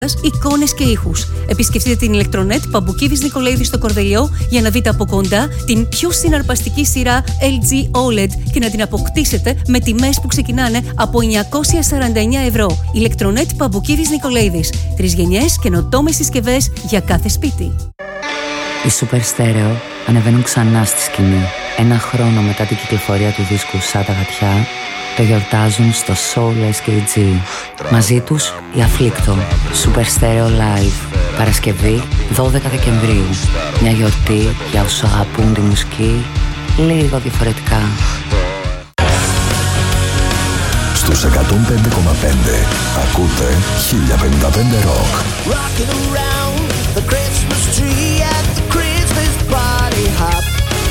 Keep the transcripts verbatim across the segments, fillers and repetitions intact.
εικόνες και ήχους. Επισκεφτείτε την Ηλεκτρονέτ Παμπουκίδης Νικολαίδη στο Κορδελιό για να δείτε από κοντά την πιο συναρπαστική σειρά ελ τζι ο ελ ι ντι και να την αποκτήσετε με τιμές που ξεκινάνε από εννιακόσια σαράντα εννέα ευρώ. Ηλεκτρονέτ Παμπουκίδης Νικολαίδης. Τρεις γενιές, καινοτόμες συσκευές για κάθε σπίτι. Οι Super Stereo ανεβαίνουν ξανά στη σκηνή. Ένα χρόνο μετά την κυκλοφορία του δίσκου Σαν τα γατιά, το γιορτάζουν στο Soul ες κέι τζι. Μαζί τους η Afflicto, Super Stereo Live. Παρασκευή δώδεκα Δεκεμβρίου. Μια γιορτή για όσους αγαπούν τη μουσική λίγο διαφορετικά. Στους εκατόν πέντε κόμμα πέντε ακούτε χίλια πενήντα πέντε Rock. Rocking around the Christmas tree at the Christmas party hop.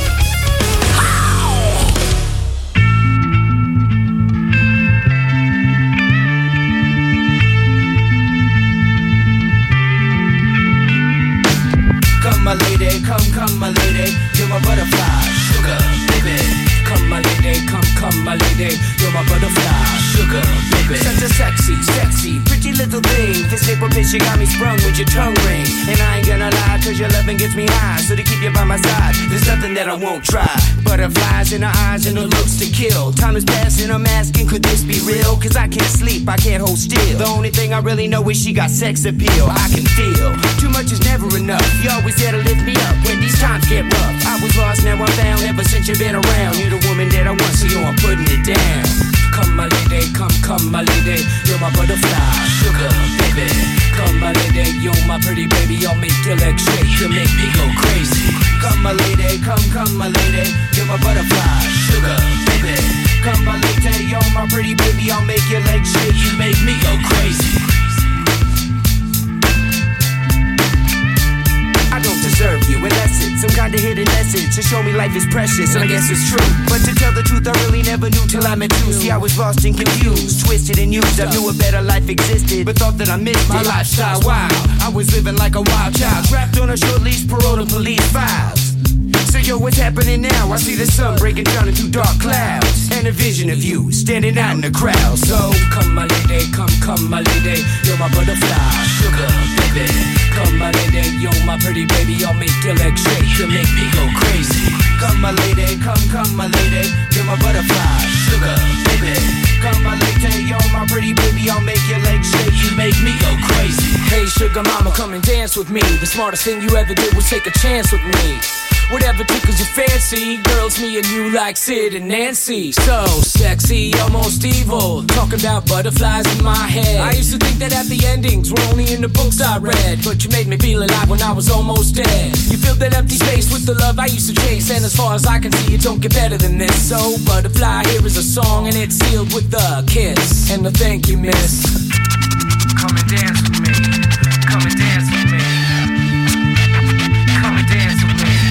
Come my lady, come, come my lady, you're my butterfly, sugar, baby. Come my lady, come, come my lady, you're my butterfly, sugar, baby. Such a sexy, sexy, pretty little thing. This April bitch, you got me sprung with your tongue ring. And I ain't gonna lie, cause your loving gets me high. So to keep you by my side, there's nothing that I won't try. Butterflies in her eyes and her looks to kill. Time is passing, I'm asking, could this be real? Cause I can't sleep, I can't hold still. The only thing I really know is she got sex appeal. I can feel, too much is never enough. You always there to lift me up when these times get rough. I was lost, now I'm found, ever since you've been around. You're the woman that I want, so yo, I'm putting it down. Come my lady, come, come my lady, you're my butterfly, sugar, baby. Come my lady, you're my pretty baby, I'll make your legs shake, you'll make me go crazy. Come my lady, come, come my lady, you're my butterfly, sugar, baby. Come my lady, you're my pretty baby, I'll make your legs shake, you make me go crazy. I don't deserve you, unless it's some kind of hidden message to show me life is precious, and I guess it's true. But to tell the truth, I really never knew till I met you. See, I was lost and confused, twisted and used. I knew a better life existed, but thought that I missed my lifestyle. Wow, I was living like a wild child, trapped on a short leash, parole to police files. So yo, what's happening now? I see the sun breaking down into dark clouds, and a vision of you standing out in the crowd. So come my lady, come, come my lady, you're my butterfly, sugar, baby. Come my lady, you're my pretty baby, I'll make your legs shake, you'll make me go crazy. Come my lady, come, come my lady, you're my butterfly, sugar, baby. Come my lady, you're my pretty baby, I'll make your legs shake, you make me go crazy. Hey sugar mama, come and dance with me. The smartest thing you ever did was take a chance with me. Whatever tickles your fancy, girls, me and you like Sid and Nancy. So sexy, almost evil, talking about butterflies in my head. I used to think that happy endings were only in the books I read, but you made me feel alive when I was almost dead. You filled that empty space with the love I used to chase, and as far as I can see, it don't get better than this. So butterfly, here is a song, and it's sealed with a kiss and a thank you, miss. Come and dance with me, come and dance with me, come and dance with me.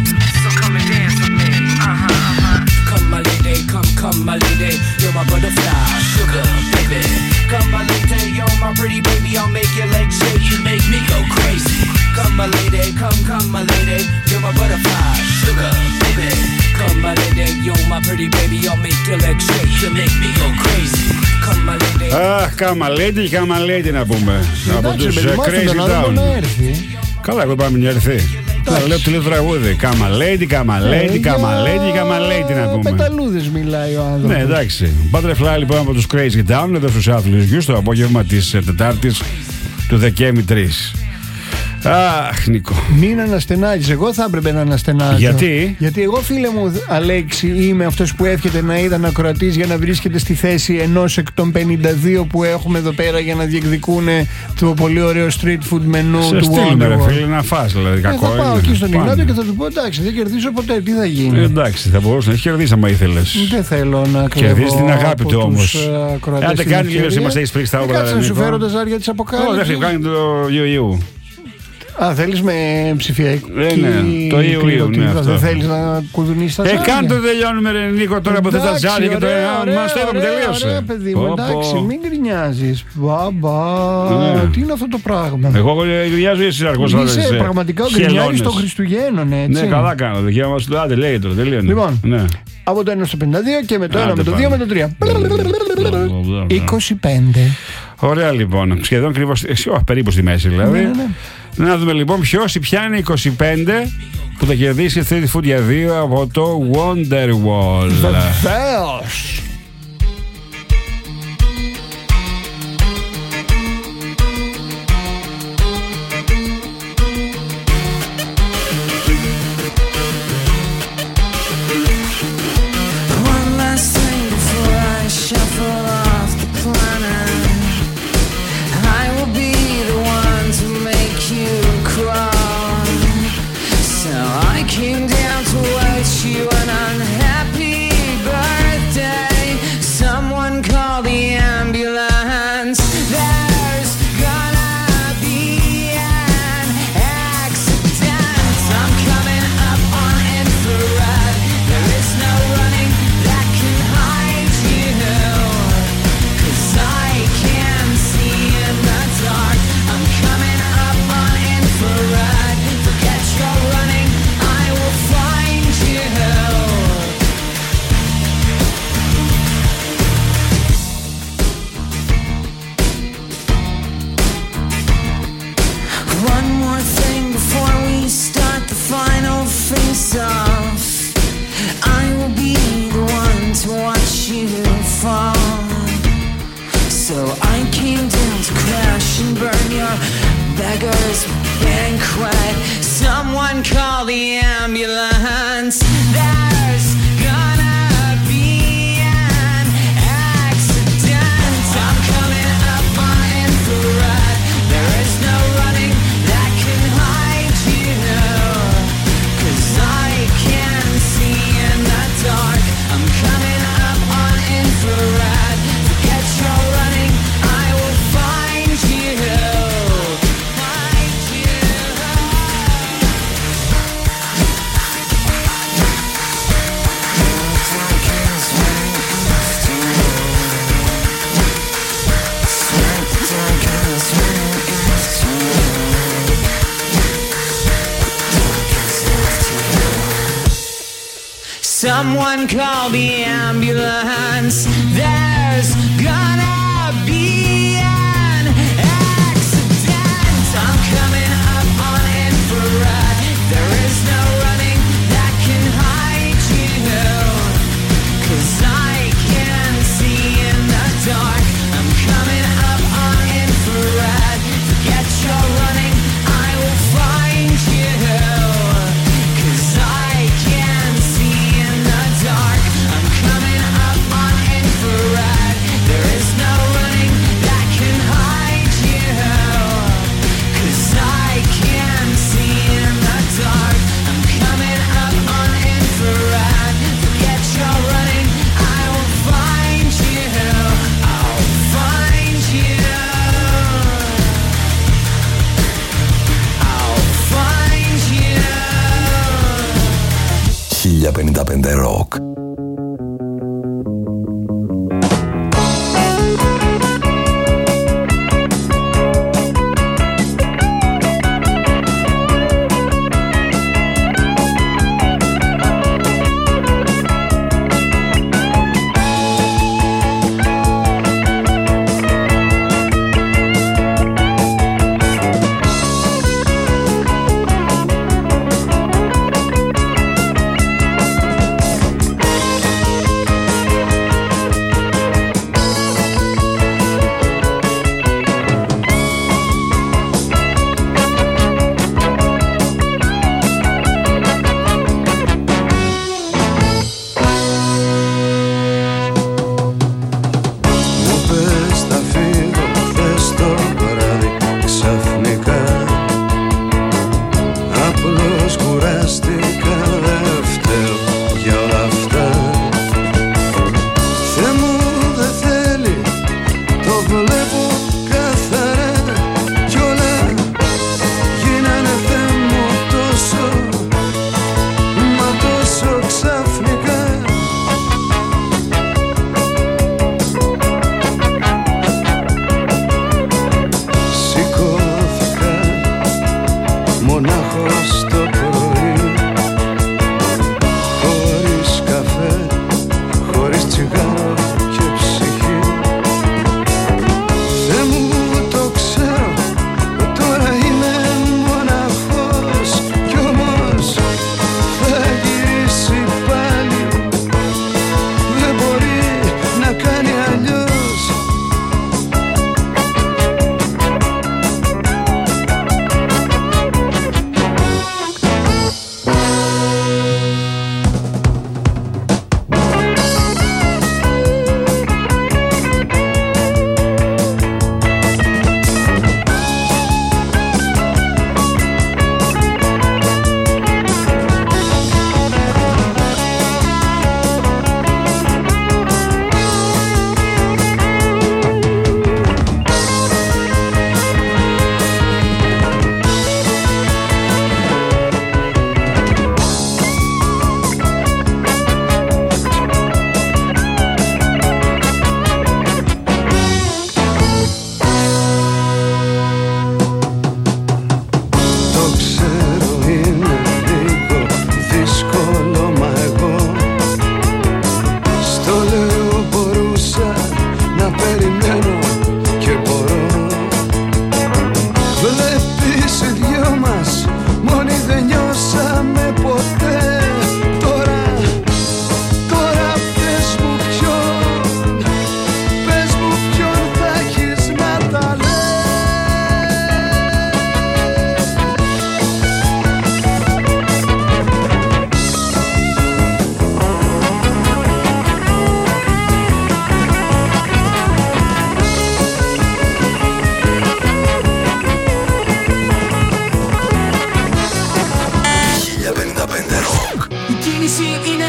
My lady, come, come my lady, you're my butterfly, sugar, baby. Come my lady, you're my pretty baby, I'll make your legs shake, you make me go crazy. Come my lady, come, come my lady, you're my butterfly, sugar, baby. Come my lady, you're my pretty baby, I'll make your legs shake, you make me go crazy. Come my lady. Αχ, come my lady, come my lady να πούμε. Από τους Crazy Town. Καλά, εγώ πάμε να έρθει. Τώρα λέω το τραγούδι. Κάμα lady, κάμα lady, κάμα lady, κάμα lady να πούμε. Πεταλούδες μιλάει ο άνθρωπος. Ναι, εντάξει. Butterfly λοιπόν από τους Crazy Town εδώ στους Αθλητικούς το απόγευμα της Τετάρτης του Δεκέμβρη τρεις. Αχ, Νίκο. Μην αναστενάζεις. Εγώ θα έπρεπε να αναστενάζω. Γιατί? Γιατί εγώ, φίλε μου, Αλέξη, είμαι αυτός που εύχεται να ήταν ακροατής για να βρίσκεται στη θέση ενός εκ των πενήντα δύο που έχουμε εδώ πέρα για να διεκδικούν το πολύ ωραίο street food μενού σε του στείλουμε, Wonderworld. ρε φίλε, να φας, δηλαδή. Κακό. Ε, θα πάω εκεί στον Ιγνάτιο και θα του πω: εντάξει, δεν κερδίζω ποτέ. Τι θα γίνει? Ε, εντάξει, θα μπορούσε να έχει κερδίσει άμα ήθελες. Δεν θέλω να κλέβω. Κερδίσει την αγάπη του όμως. Αν δεν κάνει λίγο σήμερα στα Ισπρίξ τα όπλα. Κάτσε να σου φέρω τα ζάρια της αποκάλυψης. Όχι, δεν κάνει το Ιου. Α, θέλεις με ψηφιακή. Ε, ναι, το Ιου Ιου, ναι, αυτό. Δεν θέλεις να κουδουνίσεις τα ζάρια. Ε, κάνε το τελειώνουμε, ρε Νίκο, τώρα που θες τα ζάρια και το μας το είπαμε, τελείωσε. Ωραία, παιδί μου, εντάξει, μην γκρινιάζεις. Μπαμπα, τι είναι αυτό το πράγμα? Εγώ γκρινιάζω ή εσύ αργός. Είσαι πραγματικά ο γκρινιάρης των Χριστουγέννων, έτσι. Ναι, καλά κάνω, δικαίωμα μας το άντε, λέει τώρα, τελείωνε. Λοιπόν, από το ένα στο πενήντα δύο και με το ένα, με το δύο, με το τρία. είκοσι πέντε. Ωραία λοιπόν. Σχεδόν ακριβώς. Περίπου στη μέση δηλαδή. Ναι, ναι. Να δούμε λοιπόν ποιος ή ποια είναι είκοσι πέντε που θα κερδίσει Street Food για δύο από το Wonderwall. Βεβαίως. Someone call the ambulance. There's gonna be an accident. I'm coming up on infrared. There is no running that can hide you, 'cause I can see in the dark. I'm coming up on infrared. Forget your running, I will find you, 'cause I can see in the dark. I'm coming up on infrared. There is no running that can hide you, 'cause I can see in the dark. I'm coming up on infrared. Forget your running, I will find you. I'll find you. I'll find you. χίλια πενήντα πέντε Rock.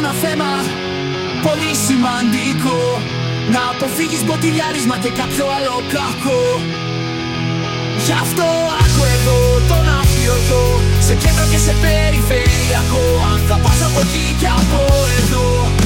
ένα θέμα πολύ σημαντικό. Να αποφύγεις μποτιλιάρισμα και κάποιο άλλο κακό. Γι' αυτό άκου εδώ τον αφιωτό, σε κέντρο και σε περιφερειακό. Αν θα πας από εκεί και από εδώ.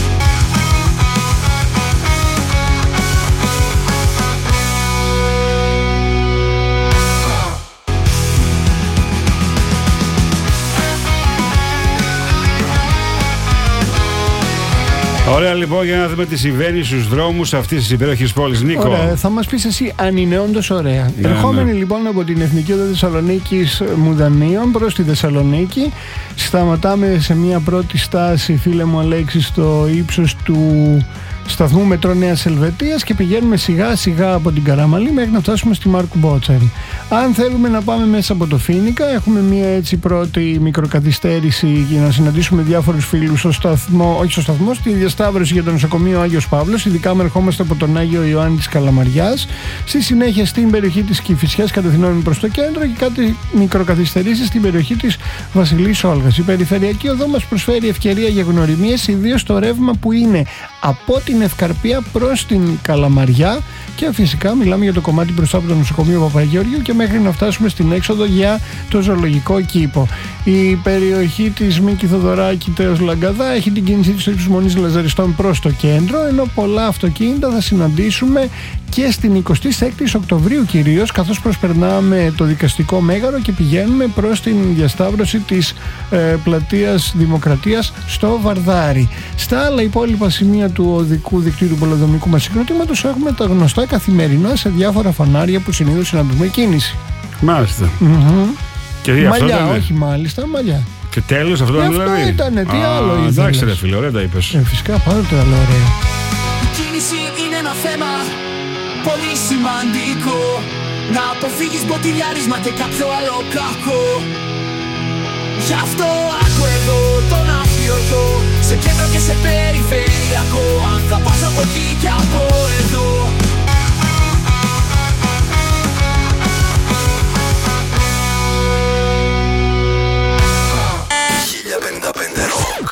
Ωραία, λοιπόν, για να δούμε τι συμβαίνει στους δρόμους αυτής της υπέροχης πόλης. Νίκο. Ωραία, θα μας πεις εσύ αν είναι όντως ωραία. Ναι, Ερχόμενοι ναι. λοιπόν από την Εθνική Οδό Θεσσαλονίκης Μουδανίων προς τη Θεσσαλονίκη, σταματάμε σε μια πρώτη στάση, φίλε μου Αλέξη, στο ύψος του σταθμού μετρό Νέας Ελβετίας και πηγαίνουμε σιγά σιγά από την Καραμαλή μέχρι να φτάσουμε στη Μάρκου Μπότσαρη. Αν θέλουμε να πάμε μέσα από το Φοίνικα, έχουμε μια έτσι πρώτη μικροκαθυστέρηση για να συναντήσουμε διάφορους φίλους στο σταθμό, όχι στο σταθμό, στη διασταύρωση για το νοσοκομείο Άγιος Παύλος, ειδικά με ερχόμαστε από τον Άγιο Ιωάννη της Καλαμαριάς. Στη συνέχεια στην περιοχή της Κηφισιάς κατευθυνόμενοι προς το κέντρο και κάτι μικροκαθυστερήσεις στην περιοχή της Βασιλής Όλγας. Η περιφερειακή οδό μας προσφέρει ευκαιρία για γνωριμίες, ιδίως στο ρεύμα που είναι από την Ευκαρπία προς την Καλαμαριά και φυσικά μιλάμε για το κομμάτι μπροστά από το νοσοκομείο Παπαγεωργίου και μέχρι να φτάσουμε στην έξοδο για το ζωολογικό κήπο. Η περιοχή της Μίκη Θοδωράκη τέος Λαγκαδά έχει την κίνηση της ύψους Μονής Λαζαριστών προς το κέντρο, ενώ πολλά αυτοκίνητα θα συναντήσουμε και στην εικοστή έκτη Οκτωβρίου κυρίως, καθώς προσπερνάμε το δικαστικό μέγαρο και πηγαίνουμε προς την διασταύρωση της ε, πλατείας Δημοκρατίας στο Βαρδάρι. Στα άλλα υπόλοιπα σημεία του οδικού δικτύου του πολεοδομικού μας συγκροτήματος έχουμε τα γνωστά καθημερινά σε διάφορα φανάρια που συνήθως συναντούμε κίνηση. Μάλιστα. Mm-hmm. Και μαλλιά, αυτό όχι μάλιστα, μαλλιά. Και τέλος αυτό ήταν δηλαδή. Αυτό ήτανε, τι Α, άλλο ήθελες. εντάξει ρε φίλε, ωραία τα είπες. Ε, φυσικά πάρα το άλλο ωραία. Η κίνηση είναι ένα θέμα πολύ σημαντικό. Να αποφύγεις μποτιλιάρισμα και κάποιο άλλο κακό. Γι' αυτό άκου εδώ τον αφιωτό, σε κέντρο και σε περιφερειακό. Αν θα πας από εκεί και από εδώ. χίλια πενήντα πέντε Rock.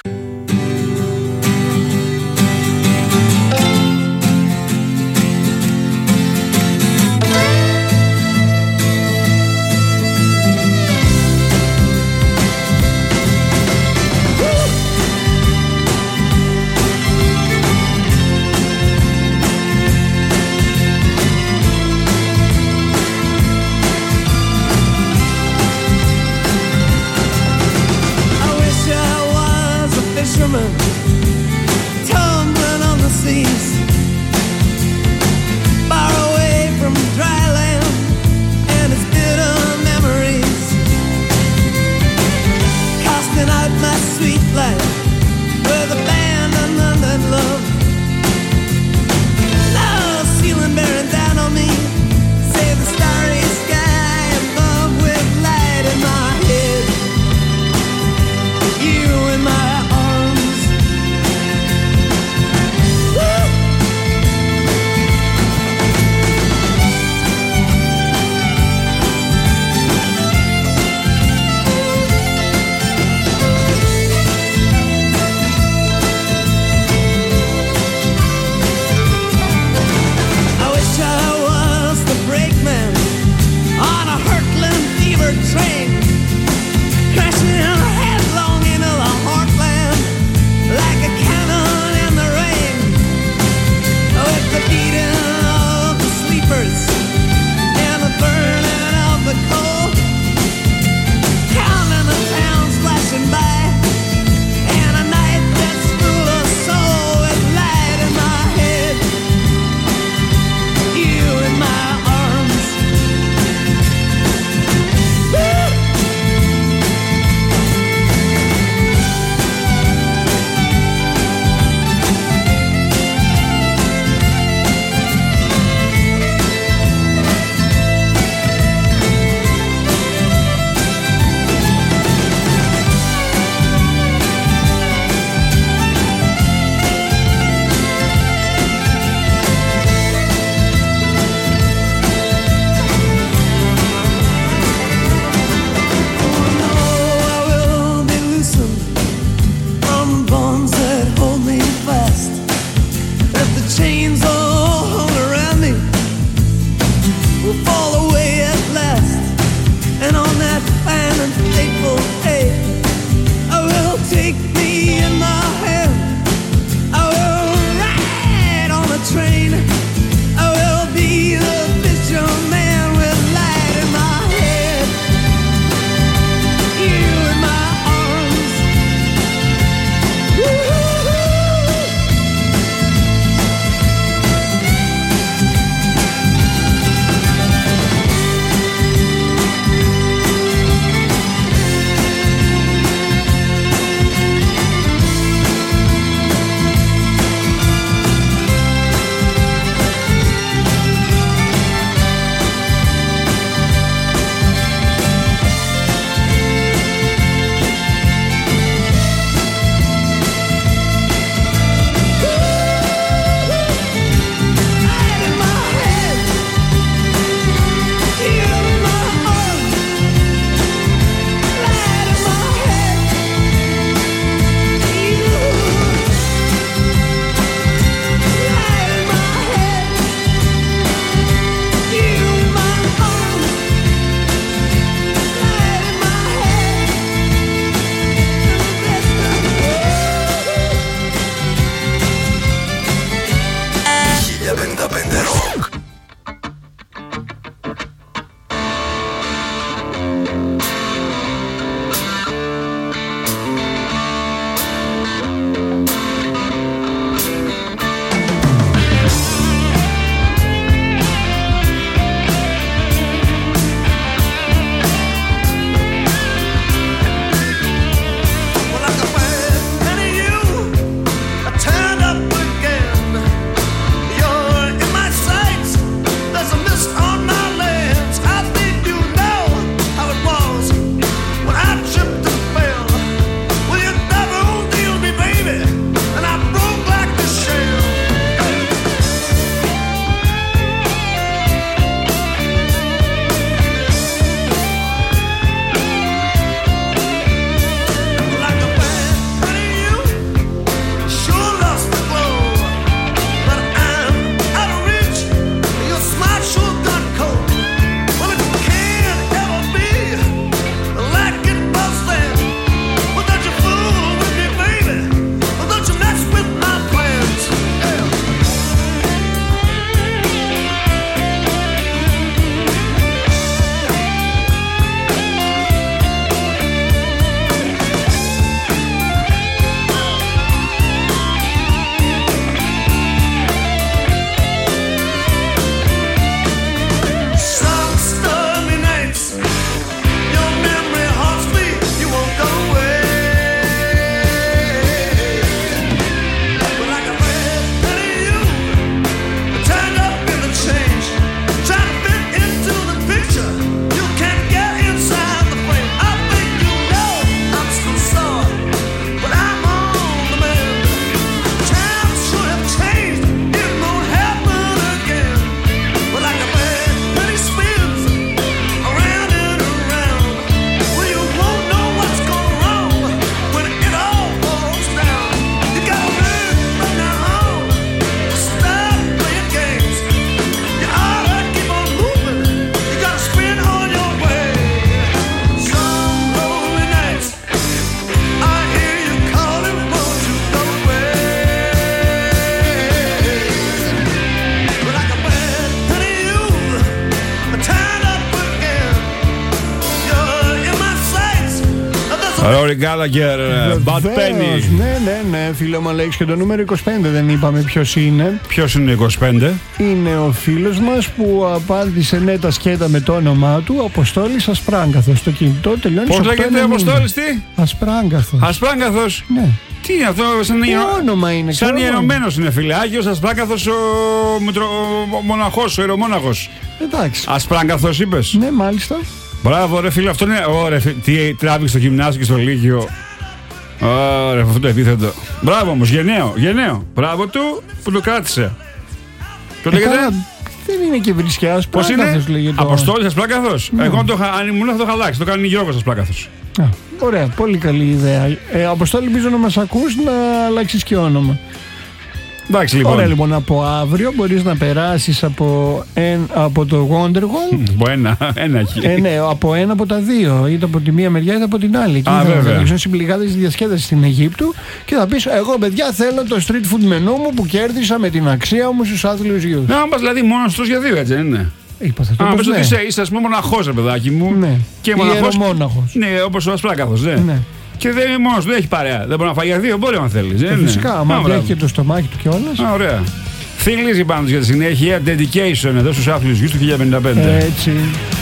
Rory Gallagher, Bad Penny. Ναι, ναι, ναι, φίλε μου, Αλέξη, και το νούμερο είκοσι πέντε δεν είπαμε ποιος είναι. Ποιος είναι είκοσι πέντε? Είναι ο φίλος μας που απάντησε ναι τα σκέτα με το όνομά του, Αποστόλης Ασπράγκαθος. Στο κινητό τελειώνει. Πώς λέγεται ο Αποστόλης, τι? Ασπράγκαθος. Ασπράγκαθος. Ναι. Τι είναι αυτό, σαν Τι όνομα είναι, σαν ιερωμένος είναι, φίλε. Άγιος Ασπράγκαθος, ο, ο, ο μοναχός, ο ιερομόναχος. Εντάξει. Ασπράγκαθος είπες? Ναι, μάλιστα. Μπράβο, ρε φίλε, αυτό είναι. Ωραία, τι τράβηξε στο γυμνάσιο και στο Λύκειο. Ωραία, αυτό το επίθετο. Μπράβο όμως, γενναίο, γενναίο. Μπράβο του που το κράτησε. Το ε, λέγεται. Καλά, δεν είναι και βρισκιάς. Πώς είναι? Λέγεται. Αποστόλης Ασπράγκαθος. Ναι. Εγώ το, αν ήμουν θα το είχα αλλάξει. Το κάνει Γιώργος Ασπράγκαθος. Α, ωραία, πολύ καλή ιδέα. Ε, Αποστόλη, ελπίζω να μας ακούς να αλλάξεις και όνομα. Εντάξει, λοιπόν. Ωραία, λοιπόν, από αύριο μπορείς να περάσεις από, εν, από το Wonderwall. Από ένα, ένα έχει. Ε, ναι, από ένα από τα δύο. Είτε από τη μία μεριά είτε από την άλλη. Και Α, βέβαια. Θα συμπληγάδες τη διασκέδαση στην Αιγύπτου και θα πεις: εγώ, παιδιά, θέλω το street food μενού μου που κέρδισα με την αξία μου στους άθλιους γιους. Να πας δηλαδή μόνος τους για δύο, έτσι δεν είναι? Είπα, θα το Α, πω, πες ναι. ότι είσαι, είσαι ας πούμε μοναχός, ρε παιδάκι μου. Ναι. Και μοναχός. Ιερομόναχος. Ναι, όπως ο Ασπράγκαθος, ναι. Ναι. Και δεν είναι μόνος του, δεν έχει παρέα. Δεν μπορεί να φάει για δύο, μπορεί αν θέλεις. Ε, φυσικά, άμα έχει και το στομάχι του κιόλας. Α, ωραία. Θυλίζει πάντως για τη συνέχεια dedication εδώ στους άθλιους γιους του χίλια πενήντα πέντε. Έτσι.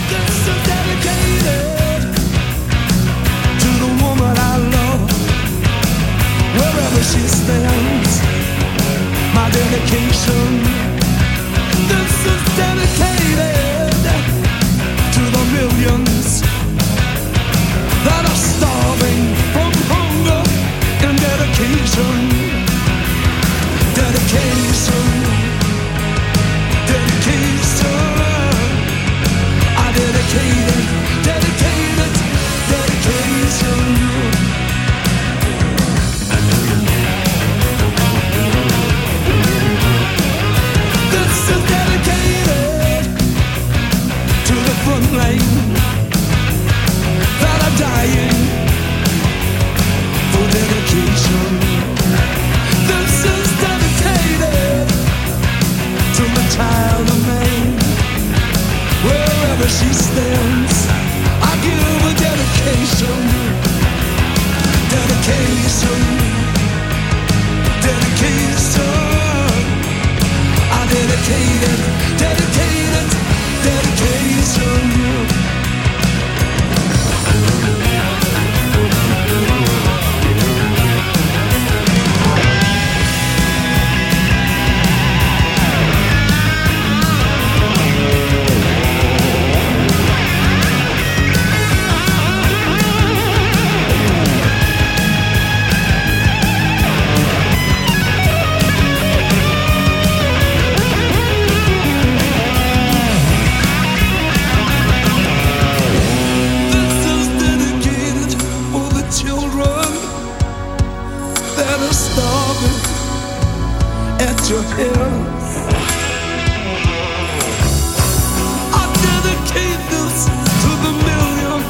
She stands, I give a dedication, dedication, dedication. I dedicate it, dedicate it, dedication. Your hands. I dedicate this to the million.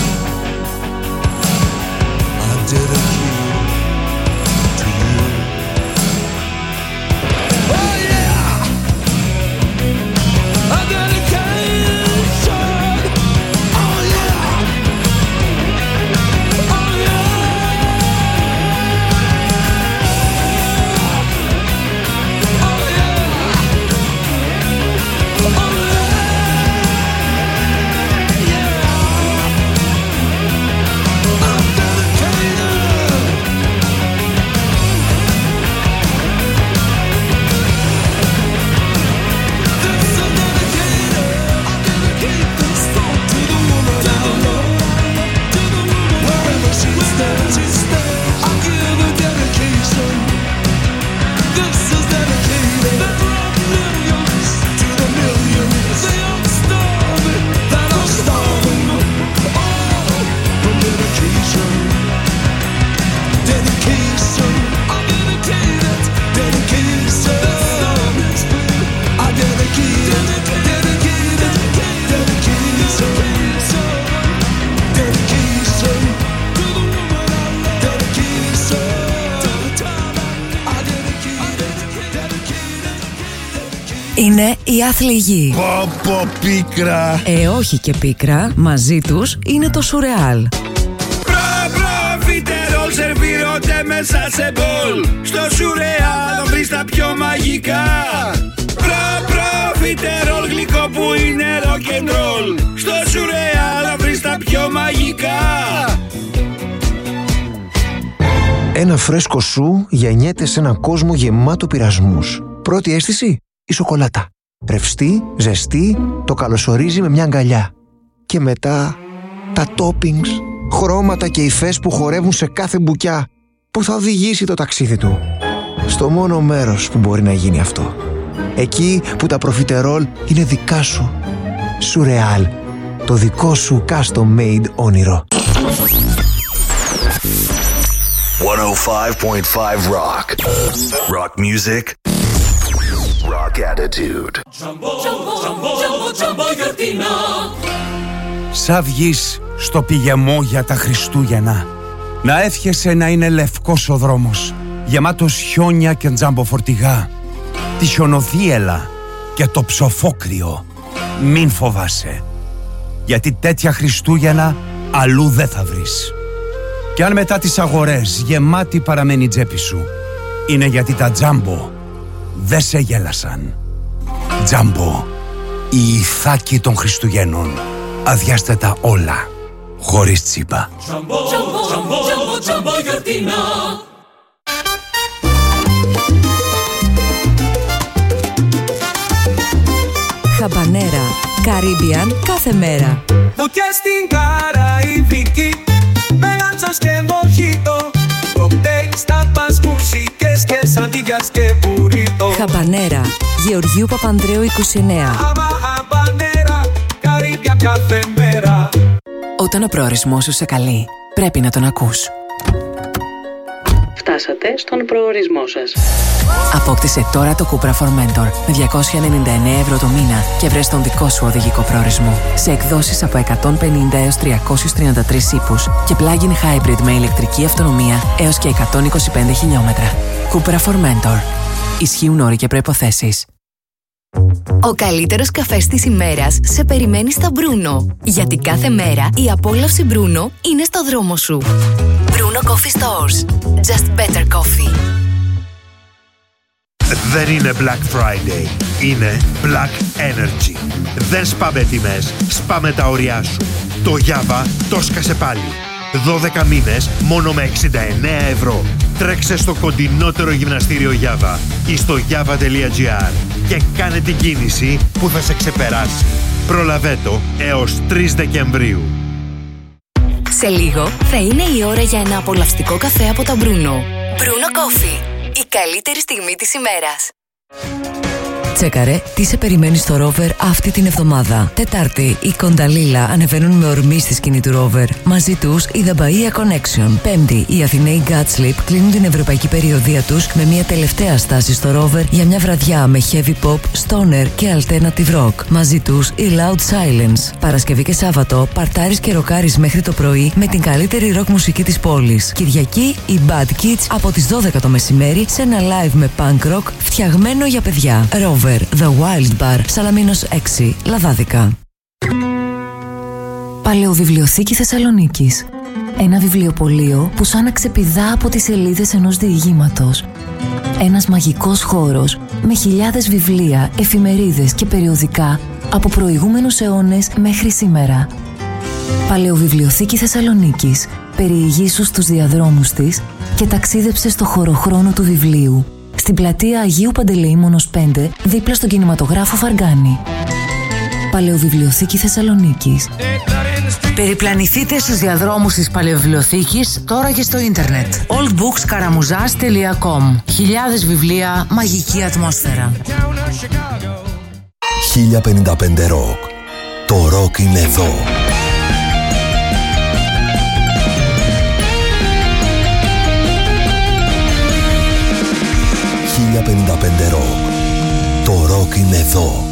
I dedicate it to you. Oh yeah, a dedication. Oh yeah, oh yeah. Είναι η άθλη γη. Πω πω πίκρα. Ε, όχι και πίκρα. Μαζί τους είναι το Σουρεάλ. Μπρα μπρα σερβίρονται μέσα σε μπολ. Στο σουρεάλ θα βρεις τα πιο μαγικά. Προ προφιτερόλ, γλυκό που είναι rock'n'roll. Στο σουρεάλ θα βρεις τα πιο μαγικά. Ένα φρέσκο σου γεννιέται σε έναν κόσμο γεμάτο πειρασμούς. Πρώτη αίσθηση, η σοκολάτα. Ρευστή, ζεστή, το καλωσορίζει με μια αγκαλιά. Και μετά τα toppings, χρώματα και υφές που χορεύουν σε κάθε μπουκιά, που θα οδηγήσει το ταξίδι του στο μόνο μέρος που μπορεί να γίνει αυτό. Εκεί που τα προφιτερόλ είναι δικά σου. Σουρεάλ, το δικό σου custom made όνειρο. εκατόν πέντε κόμμα πέντε Rock. Rock music. Rock attitude. Σα βγεις στο πηγεμό για τα Χριστούγεννα, να εύχεσαι να είναι λευκός ο δρόμος, γεμάτος χιόνια και τζαμποφορτηγά, τη χιονοθύελα και το ψοφόκριο. Μην φοβάσαι, γιατί τέτοια Χριστούγεννα αλλού δεν θα βρεις. Κι αν μετά τις αγορές γεμάτη παραμένει η τσέπη σου, είναι γιατί τα τζάμπο δεν σε γέλασαν. Τζάμπο, η ηθάκη των Χριστουγέννων. Αδειάστε τα όλα, χωρίς τσίπα. Τζάμπο, τζάμπο, τζάμπο, τζάμπο γιορτινά. Χαμπανέρα, Καρίμπιαν κάθε μέρα. Φωτιά στην Καραϊβική, με άντσας και μοχίτο. Κοκτέιλ, στάπας, μουσικές και σαντίγιας και μπουρίτο. Χαμπανέρα, Γεωργίου Παπανδρέου είκοσι εννέα. Άμα χαμπανέρα, Καρίμπιαν κάθε μέρα. Όταν ο προορισμός σου σε καλεί, πρέπει να τον ακούς. Φτάσατε στον προορισμό σας. Απόκτησε τώρα το Cupra Formentor με διακόσια ενενήντα εννέα ευρώ το μήνα και βρες τον δικό σου οδηγικό προορισμό. Σε εκδόσεις από εκατόν πενήντα έως τριακόσιους τριάντα τρεις ύπους και plug-in hybrid με ηλεκτρική αυτονομία έως και εκατόν είκοσι πέντε χιλιόμετρα. Cupra Formentor. Ισχύουν όροι και προϋποθέσεις. Ο καλύτερος καφές της ημέρας σε περιμένει στα Bruno. Γιατί κάθε μέρα η απόλαυση Bruno είναι στο δρόμο σου. Bruno Coffee Stores. Just better coffee. Δεν είναι Black Friday, είναι Black Energy. Δεν σπάμε τιμές, σπάμε τα ωριά σου. Το Java το σκάσε πάλι. δώδεκα μήνες μόνο με εξήντα εννέα ευρώ. Τρέξε στο κοντινότερο γυμναστήριο Java ή στο java τελεία gr και κάνε την κίνηση που θα σε ξεπεράσει. Προλαβέτο έως τρεις Δεκεμβρίου. Σε λίγο θα είναι η ώρα για ένα απολαυστικό καφέ από τα Bruno. Bruno Coffee. Η καλύτερη στιγμή της ημέρας. Τσέκαρε τι σε περιμένει στο Rover αυτή την εβδομάδα. Τετάρτη, οι Κονταλίλα ανεβαίνουν με ορμή στη σκηνή του Rover. Μαζί τους η The Bahia Connection. Πέμπτη, οι Αθηναίοι Godsleep κλείνουν την ευρωπαϊκή περιοδεία τους με μια τελευταία στάση στο Rover για μια βραδιά με heavy pop, stoner και alternative rock. Μαζί τους η Loud Silence. Παρασκευή και Σάββατο, παρτάρεις και ροκάρεις μέχρι το πρωί με την καλύτερη rock μουσική της πόλης. Κυριακή, οι Bad Kids από τις δώδεκα το μεσημέρι σε ένα live με punk rock φτιαγμένο για παιδιά. Rover. The Wild Bar, Σαλαμίνος έξι, Λαδάδικα. Παλαιοβιβλιοθήκη Θεσσαλονίκης. Ένα βιβλιοπωλείο που σαν να ξεπηδά από τις σελίδες ενός διηγήματος. Ένας μαγικός χώρος με χιλιάδες βιβλία, εφημερίδες και περιοδικά από προηγούμενους αιώνες μέχρι σήμερα. Παλαιοβιβλιοθήκη Θεσσαλονίκης. Περιηγήσου στους διαδρόμους της και ταξίδεψε στο χωροχρόνο του βιβλίου. Στην πλατεία Αγίου Παντελεήμονος πέντε, δίπλα στον κινηματογράφο Φαργκάνη. Παλαιοβιβλιοθήκη Θεσσαλονίκης. Περιπλανηθείτε στους διαδρόμους της Παλαιοβιβλιοθήκης τώρα και στο ίντερνετ. oldbookskaramuzas τελεία com. Χιλιάδες βιβλία, μαγική ατμόσφαιρα. χίλια πενήντα πέντε Rock. Το rock είναι εδώ. χίλια πενήντα πέντε Rock. Το rock είναι εδώ.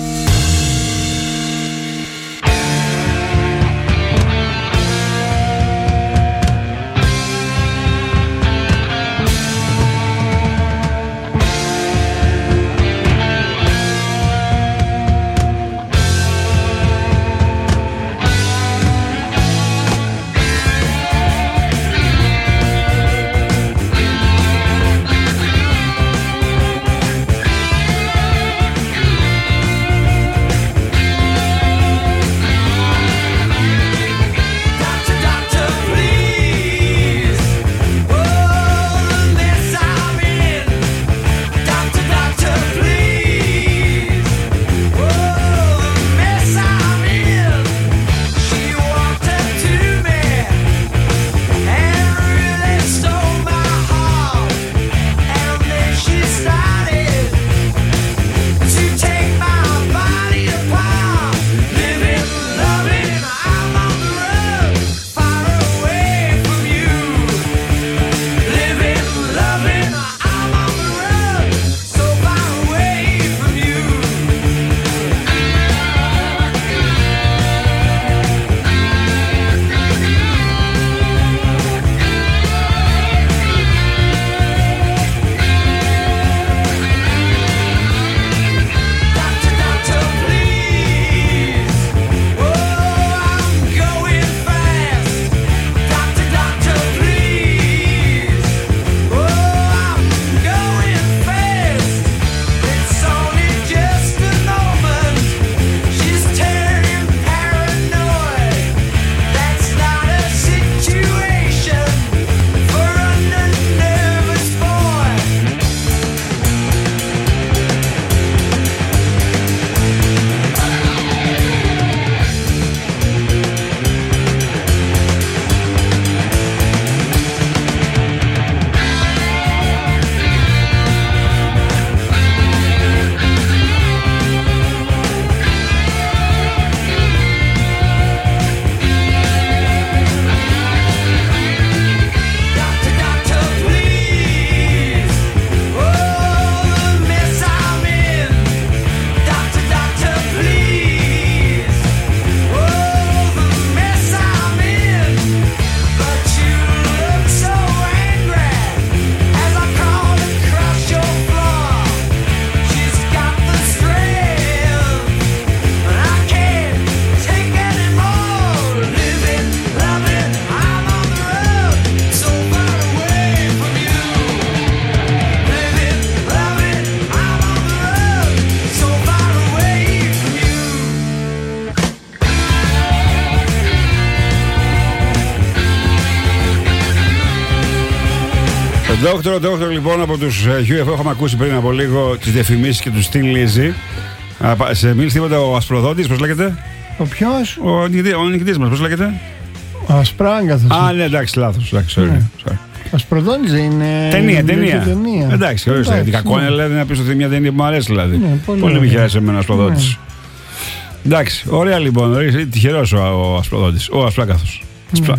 Δόκτωρο, δόκτωρο, λοιπόν, από τους γιου εφ ο είχαμε ακούσει πριν από λίγο τις διαφημίσεις και τους Thin Lizzy. Σε μίλησε τίποτα ο Ασπροδότης, πώς λέγεται? Ο ποιος? Ο νικητής μας, πώς λέγεται? Ο Ασπράγκαθος. Α, ναι, εντάξει, λάθος. Εντάξει, sorry. Ναι. sorry. Ο Ασπροδότης είναι. Ταινία, ταινία. ταινία. Εντάξει, ορίστε. Γιατί κακό είναι, δηλαδή, να πεις ότι μια ταινία που μου αρέσει, δηλαδή. Ναι, πολύ πολύ με ωραία. χαιρέσει εμένα ο Ασπροδότης. Ναι. Εντάξει, ωραία λοιπόν. Τυχερός ο Ασπροδότης. Ο Ασπράγκαθος. Ναι.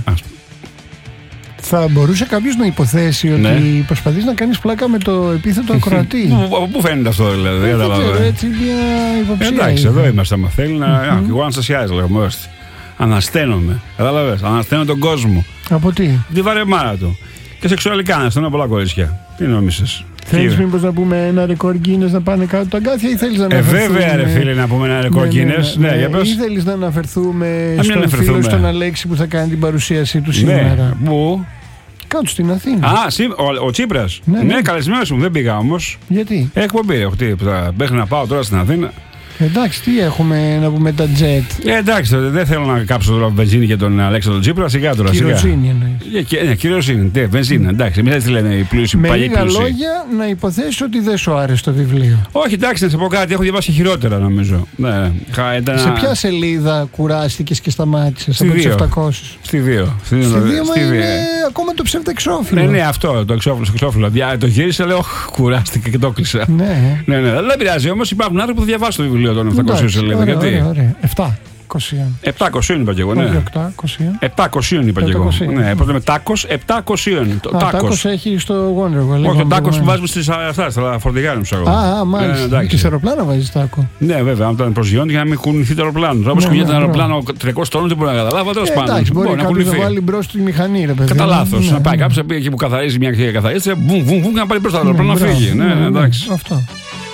Θα μπορούσε κάποιος να υποθέσει ότι ναι. προσπαθείς να κάνεις πλάκα με το επίθετο ακροατή. Από πού φαίνεται αυτό, δηλαδή? Δεν ξέρω, έτσι μια υποψία. Εντάξει, εδώ είμαστε. Αν θέλει να. Mm-hmm. Εγώ αναστασιάζει, λέγαμε. Ανασταίνομαι. Κατάλαβες. Ανασταίνω τον κόσμο. Από τι? Τη βαρεμάρα του. Και σεξουαλικά ανασταίνω πολλά κορίτσια. Τι νόμισες? Θέλεις μήπως να πούμε ένα ρεκόρ Guinness να πάνε κάτω τα αγκάθια ή θέλεις να ε, αναφερθούμε? Ε, βέβαια, ρε φίλε, να πούμε ένα ρεκόρ Guinness. Ναι, ναι, ναι, ναι, ναι, ναι. Ή θέλεις να αναφερθούμε να στον αναφερθούμε. φίλο στον Αλέξη που θα κάνει την παρουσίασή του σήμερα? Ναι. Πού? Κάτω στην Αθήνα. Α, σί, ο, ο Τσίπρας. Ναι, ναι. ναι καλεσμένος μου, δεν πήγα όμως. Γιατί? Εκπομπή έχω. Τι, μέχρι να πάω τώρα στην Αθήνα. Εντάξει, τι έχουμε να πούμε τα jet. Ε, εντάξει, δεν θέλω να κάψω τώρα βενζίνη για τον Αλέξανδρο Τσίπρα. Σιγά τώρα. Κυροζίνη εννοείς. Ναι, κυροζίνη. Ναι, βενζίνη. Εντάξει, μην έτσι λένε οι πλούσιοι. Με λίγα λόγια, να υποθέσεις ότι δεν σου άρεσε το βιβλίο. Όχι, εντάξει, να σε πω κάτι. Έχω διαβάσει χειρότερα, νομίζω. Ναι, ήταν... Σε ποια σελίδα κουράστηκες και σταμάτησες από τις επτακόσιες? Στη δύο. Στη δύο, μα είναι ακόμα το ψευδεξόφυλλο. Ναι, ναι, αυτό το εξώφυλλο. Το γύρισα, λέω, κουράστηκα και το κλείσα. Ναι, ναι, δεν πειράζει όμως, υπάρχουν άνθρωποι που διαβάσουν το βιβλίο των επτακόσιων σελίδων. Γιατί? Ωραία, ωραία. επτακόσια. επτακόσια είπα και εγώ, ναι. επτακόσια. επτακόσια είπα και εγώ. Ναι, πρώτα με τάκος, επτακόσια. Τάκος έχει στο Wonderwall. Όχι, το τάκος που βάζουμε στις αυτά, στα φορτηγά μου. Α, μάλιστα. Και σε αεροπλάνα βάζεις τάκο. Ναι, βέβαια, αν ήταν προσγειώνει για να μην κουνηθεί το αεροπλάνο. Όπως κουνιέται ένα αεροπλάνο τριακόσιους τόνων, δεν μπορεί να καταλάβω. Τέλος πάντων. Εντάξει, μπορεί να βάλει μπρος τη μηχανή, ρε παιδί. Κατά λάθος. Να πάει κάποιος εκεί που καθαρίζει μια καθαρίστρια, βουμ, βουμ, βουμ, να πάει μπροστά το αεροπλάνο να φύγει. Ναι, εντάξει. Αυτό.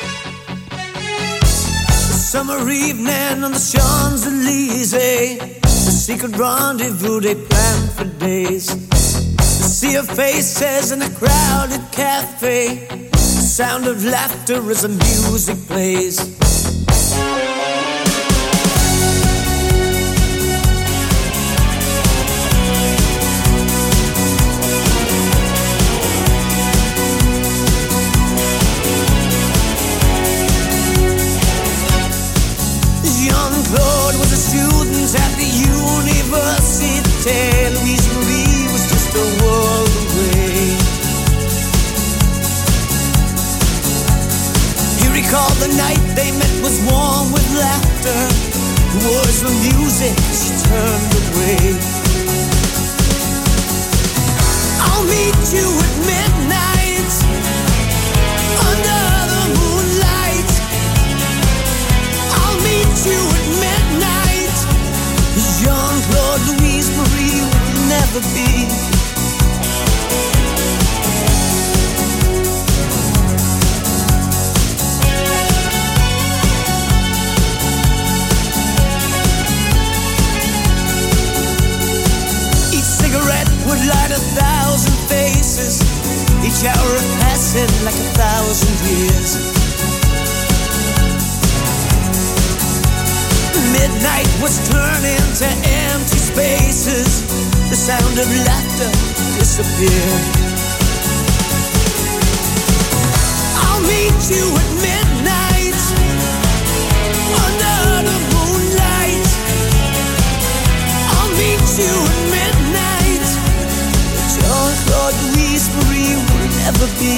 Summer evening on the Champs-Élysées, the secret rendezvous they planned for days. The sea of faces in a crowded cafe, the sound of laughter as the music plays. Jean-Claude was a student at the university. Louise Marie was just a world away. He recalled the night they met was warm with laughter. The words were music, she turned away. I'll meet you at midnight under the moonlight. I'll meet you at midnight. Jean-Claude, Louise Marie will never be. Each cigarette would light a thousand faces, each hour of passing like a thousand years. Midnight was turning to empty spaces. The sound of laughter disappeared. I'll meet you at midnight under the moonlight. I'll meet you at midnight. Jean-Claude, Louise Marie will never be.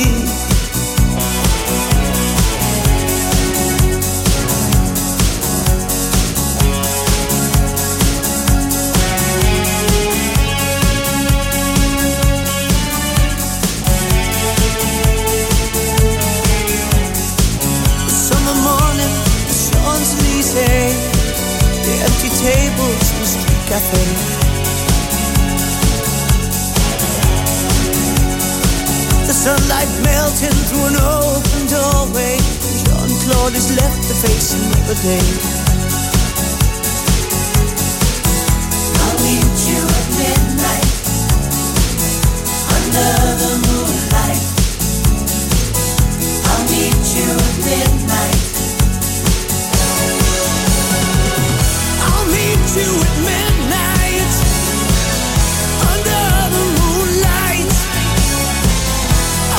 The empty tables, the street cafe. The sunlight melting through an open doorway. Jean-Claude is left to face another day. I'll meet you at midnight under the moonlight. I'll meet you at midnight. Meet you at midnight under the moonlight.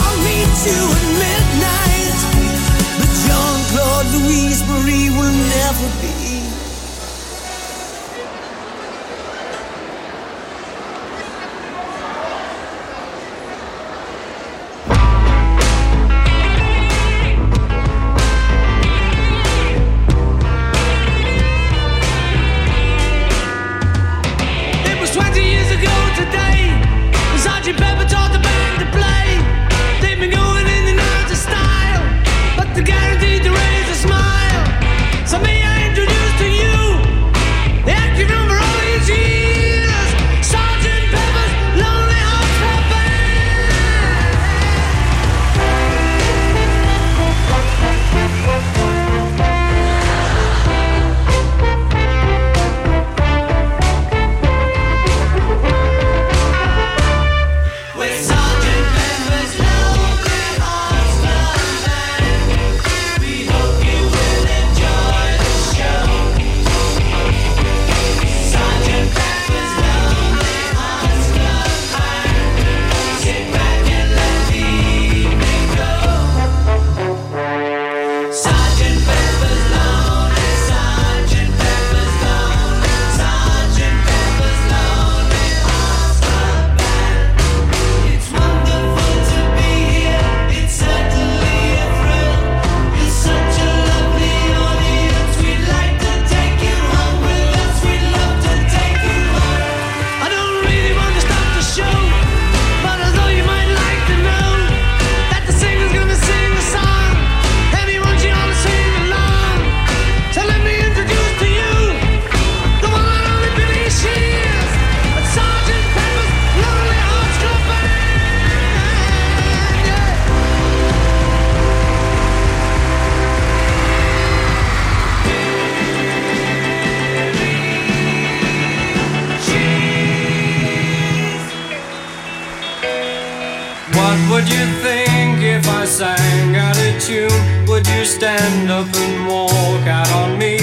What would you think if I sang out of tune? Would you stand up and walk out on me?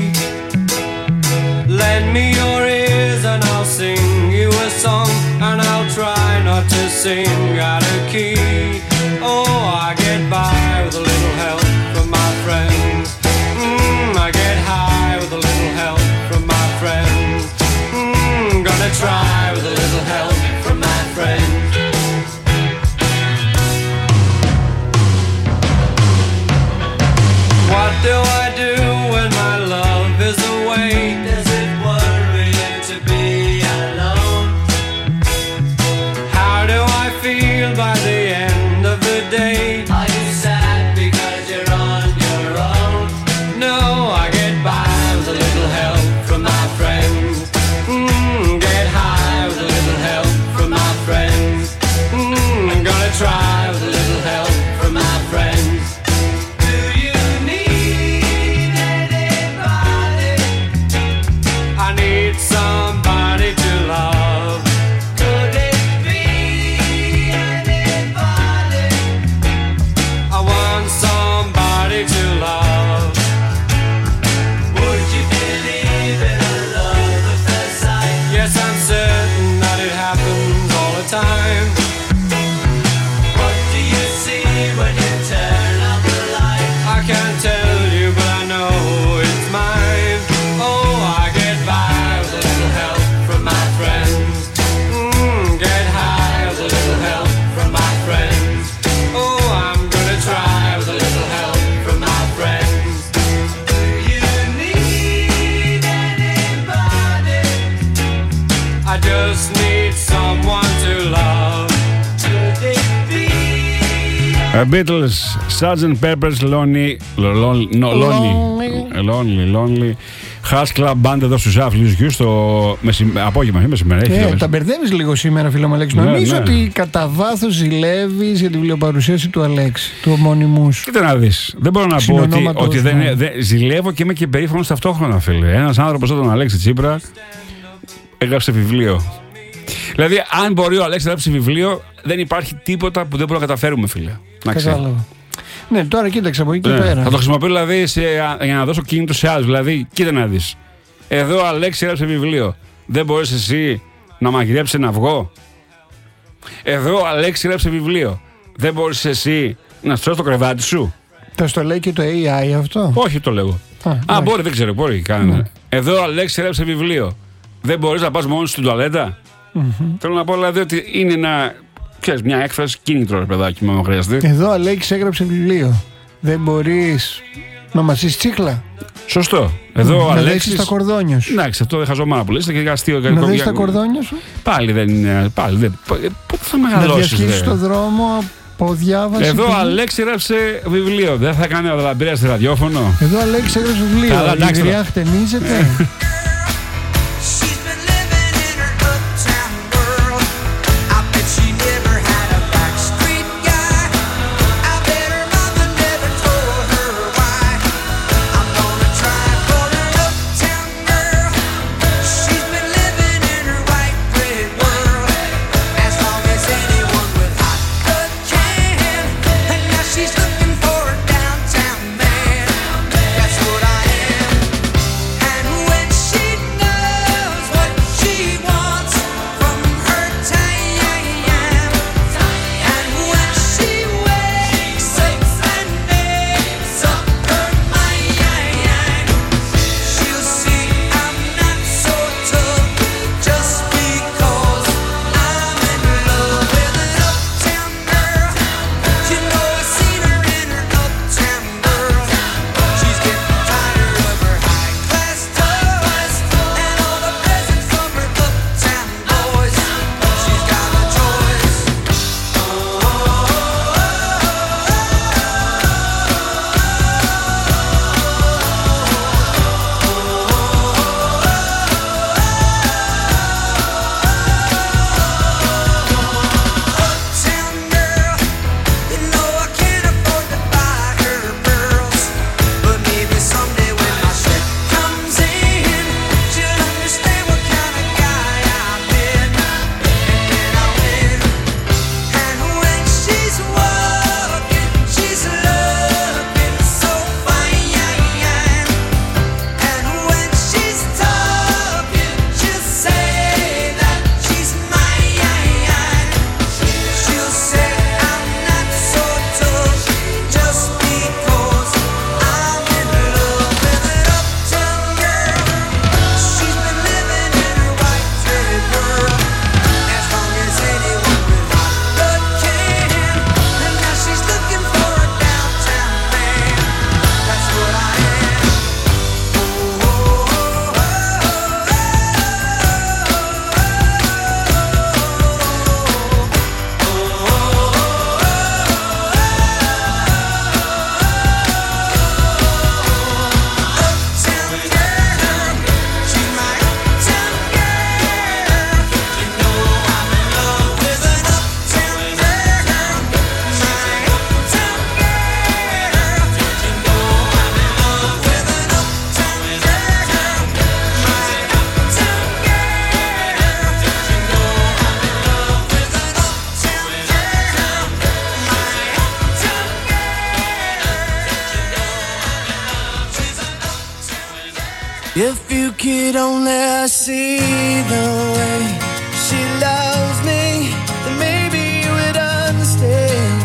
Lend me your ears and I'll sing you a song, and I'll try not to sing out of key. Oh, I get by with a little help from my friends. Mm, I get high with a little help from my friends. Mm, gonna try with a little help from my friends. What do I do when my love is away? Does it worry you to be alone? How do I feel by the end of the day? Are you sad because you're on your own? No, I get by with a little help from my friends. Mm, get high with a little help from my friends. Mm, I'm gonna try with a little help from my friends. Do you need anybody? I need somebody to love. Could it be anybody? I want somebody to love. Would you believe in a love at first sight? Yes, I'm certain that it happens all the time. What do you see when you turn out the light? I can't tell you, but I know it's mine. Oh, I get by with a little help from my friends. Mm, get high with a little help from my friends. Oh, I'm gonna try with a little help from my friends. Do you need anybody? I just need someone to love. Could it be? Uh, Beatles, Sergeant Pepper's Lonely, Lonely, no, Lonely, Lonely, Lonely, Hush Club Band εδώ στους Άφλιους Γιου στο μεσημ... απόγευμα, ή μεσημέρι. Ε, τα μπερδεύεις λίγο σήμερα, φίλο μου Αλέξη. Ναι, Νομίζω ναι. ότι κατά βάθος ζηλεύεις για τη βιβλιοπαρουσίαση του Αλέξη, του ομώνυμού σου. Κοίτα να δεις. Δεν μπορώ να πω ότι, Συνονόματος, ότι δεν, ναι. δεν ζηλεύω και είμαι και περήφανος ταυτόχρονα, φίλε. Ένας άνθρωπος σαν τον Αλέξη Τσίπρα έγραψε βιβλίο. Δηλαδή, αν μπορεί ο Αλέξης να γράψει βιβλίο, δεν υπάρχει τίποτα που δεν μπορούμε να καταφέρουμε, φίλε. Να ξέρεις. Κατάλαβα. Ναι, τώρα κοίταξε από εκεί Ναι. και πέρα. Θα το χρησιμοποιώ δηλαδή σε, για να δώσω κίνητο σε άλλους. Δηλαδή, κοίτα να δεις. Εδώ ο Αλέξης έγραψε βιβλίο. Δεν μπορείς εσύ να μαγειρέψεις ένα αυγό. Εδώ ο Αλέξης έγραψε βιβλίο. Δεν μπορείς εσύ να στρώσεις το κρεβάτι σου. Θα στο λέει και το έι άι αυτό. Όχι, το λέγω. Α, Α, εντάξει. μπορεί, δεν ξέρω, μπορεί. Κάνε. Ναι. Εδώ ο Αλέξης έγραψε βιβλίο. Δεν μπορείς να πας μόνος στην τουαλέτα. Μμμ. Θέλω να πω δηλαδή ότι είναι ένα, ξέρεις, μια έκφραση κίνητρο, ρε παιδάκι μου, αν χρειαστεί. Εδώ Αλέξης έγραψε βιβλίο. Δεν μπορείς να μασείς τσίχλα. Σωστό. Εδώ ο να Αλέξης. δέσεις τα κορδόνια σου. Εντάξει, αυτό δεν χαζομάρα που λες. Και αστείο. Να δέσεις τα κορδόνια σου. Πάλι δεν είναι. Πάλι δεν. Πότε θα Να μεγαλώσεις, διασχίσεις δε. το δρόμο από διάβαση. Εδώ ο πηγή. Αλέξης έγραψε βιβλίο. Δεν θα κάνει ο Δαλαμπρίας σε ραδιόφωνο. Εδώ Αλέξης έγραψε βιβλίο. Καλά, Η εντάξει, γριά τώρα. χτενίζεται. She's looking for a downtown man. That's what I am. And when If you could only see the way she loves me, then maybe you would understand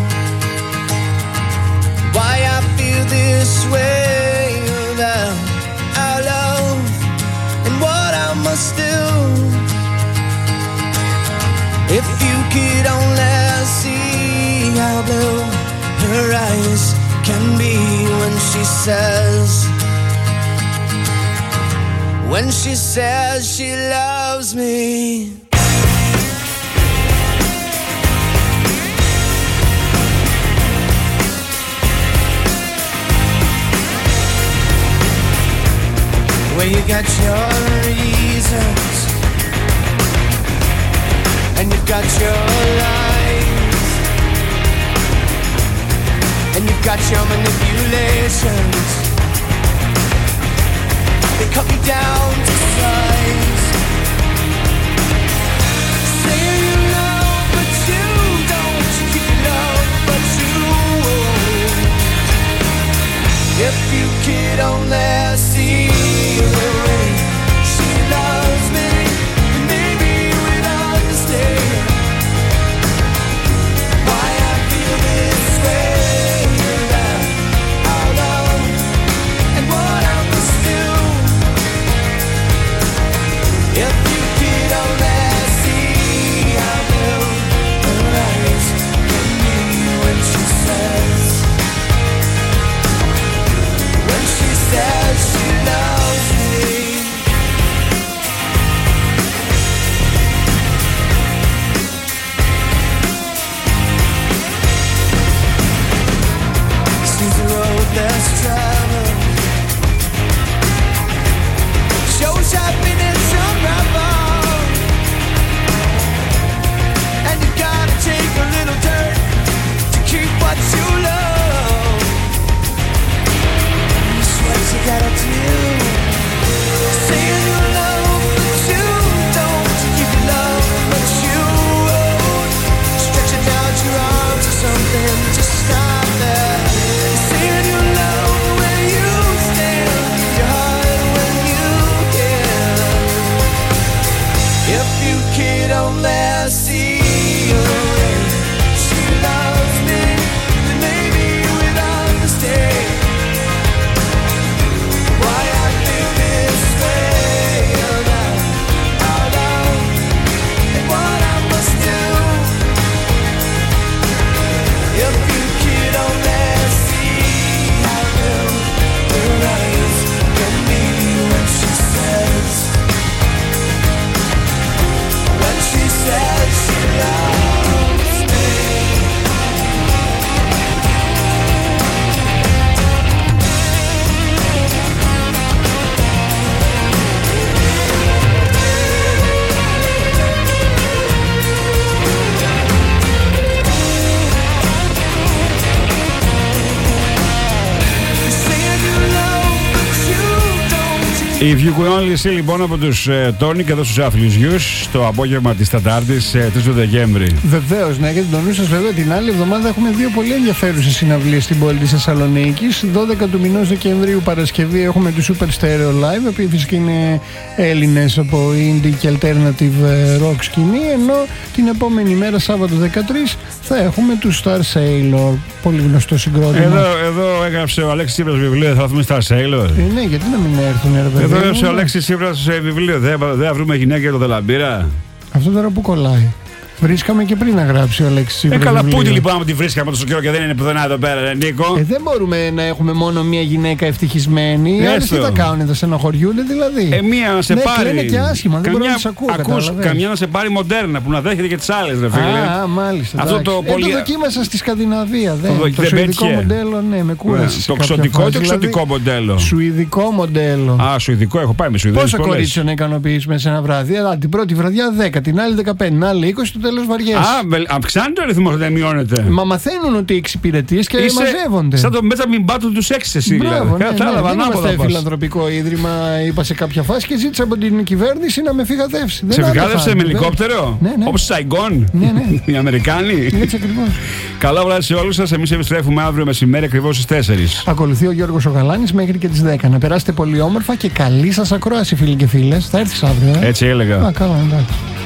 why I feel this way about our love and what I must do. If you could only see how blue her eyes can be when she says, when she says she loves me. Well, you got your reasons and you've got your lies and you've got your manipulations. They cut me down to size. Say you love, but you don't. You love, but you won't. If you could only see the way she loves me, maybe you would understand why I feel this way about our love and what I must do. If you could only see how blue her eyes can be when she says, when she says she loves me. Seems the road less traveled, shows happiness unraveled, and you gotta take a little dirt to keep what you love. That's what you gotta do. Saying you love, but you don't. Keep your love, but you won't. Stretching out your arms or something, just stop there. Saying you love when you stand, your heart when you can. If you could only see the way she loves me, then maybe you would understand why I feel this way about our love and what I must do. If you could only see how blue her eyes can be when she says, when she says she loves me. If you could only see λοιπόν από τους Τόνι και εδώ στους Άθλιους Γιους το απόγευμα της Τετάρτης τρεις του Δεκέμβρη. Βεβαίως, ναι, γιατί τον νου σας βέβαια την άλλη εβδομάδα έχουμε δύο πολύ ενδιαφέρουσες συναυλίες στην πόλη της Θεσσαλονίκης. δώδεκα του μηνός Δεκεμβρίου Παρασκευή έχουμε του Super Stereo Live, οι οποίοι φυσικά είναι Έλληνες από indie και alternative rock σκηνή, ενώ την επόμενη μέρα Σάββατο δεκατρείς θα έχουμε του Star Sailor, πολύ γνωστό συγκρότημα. Εδώ, εδώ έγραψε ο Αλέξης Τσίπρας βιβλίο, θα έρθουμε Star Sailor. Ε, ναι, γιατί να μην έρθουν, ρε παιδί. Εδώ έγραψε ο Αλέξης Τσίπρας σε βιβλίο, δεν θα βρούμε γυναίκα για το Δελαμπύρα. Αυτό τώρα που κολλάει. Βρίσκαμε και πριν να γράψει ο Αλέξης Τσίπρας. Ε, καλά, πού τη λοιπόν τη βρίσκαμε τόσο καιρό και δεν είναι πουθενά εδώ πέρα, Νίκο. Ε, δεν μπορούμε να έχουμε μόνο μία γυναίκα ευτυχισμένη. Οι άλλες τι θα κάνουν, θα στενοχωριούνται δηλαδή. Ε, μία να σε ναι, πάρει. Είναι και άσχημα, δεν μπορώ να σε ακούω. Ακούς, καμιά να σε πάρει μοντέρνα που να δέχεται και τις άλλες, ρε φίλε. Α, μάλιστα. Αυτό το, ε, πολύ... το δοκίμασα στη Σκανδιναβία. Δεν. Το, το σουηδικό μοντέλο, ναι, με κούρασε. Το ξωτικό ή το εξωτικό μοντέλο. Σουηδικό μοντέλο. Α, σουηδικό, έχω πάει με σουηδικό. Πόσα κορίτσια να ικανοποιήσουμε σε ένα βράδυ. Αλλά την πρώτη βραδιά δέκα, την άλλη δεκαπέντε, την άλλη είκοσι, το τέλος βαριές. Α, αυξάνεται ο αριθμός, δεν μειώνεται. Μα μαθαίνουν ότι εξυπηρετείς και Είσαι μαζεύονται. Σαν το μέτρα μην πάτουν τους έξι εσύ. Μπράβο, ναι, ναι, Κατάλαβα, δεν ανάποδα. είμαστε φιλανθρωπικό ίδρυμα, είπα σε κάποια φάση και ζήτησα από την κυβέρνηση να με φυγαδεύσει. Σε φυγάδευσε με ελικόπτερο, ναι, ναι. όπως Σαϊγκόν, ναι, ναι. οι Αμερικάνοι. Έτσι ακριβώς. Καλό βράδυ σε όλους σας. Εμείς επιστρέφουμε αύριο μεσημέρι ακριβώς στις τέσσερις. Ακολουθεί ο Γιώργος ο Γαλάνης μέχρι και τις δέκα. Να περάσετε πολύ όμορφα και καλή σας ακρόαση, φίλοι και φίλες. Θα έρθεις αύριο. Ε? Έτσι έλεγα. Α, καλά, εντάξει.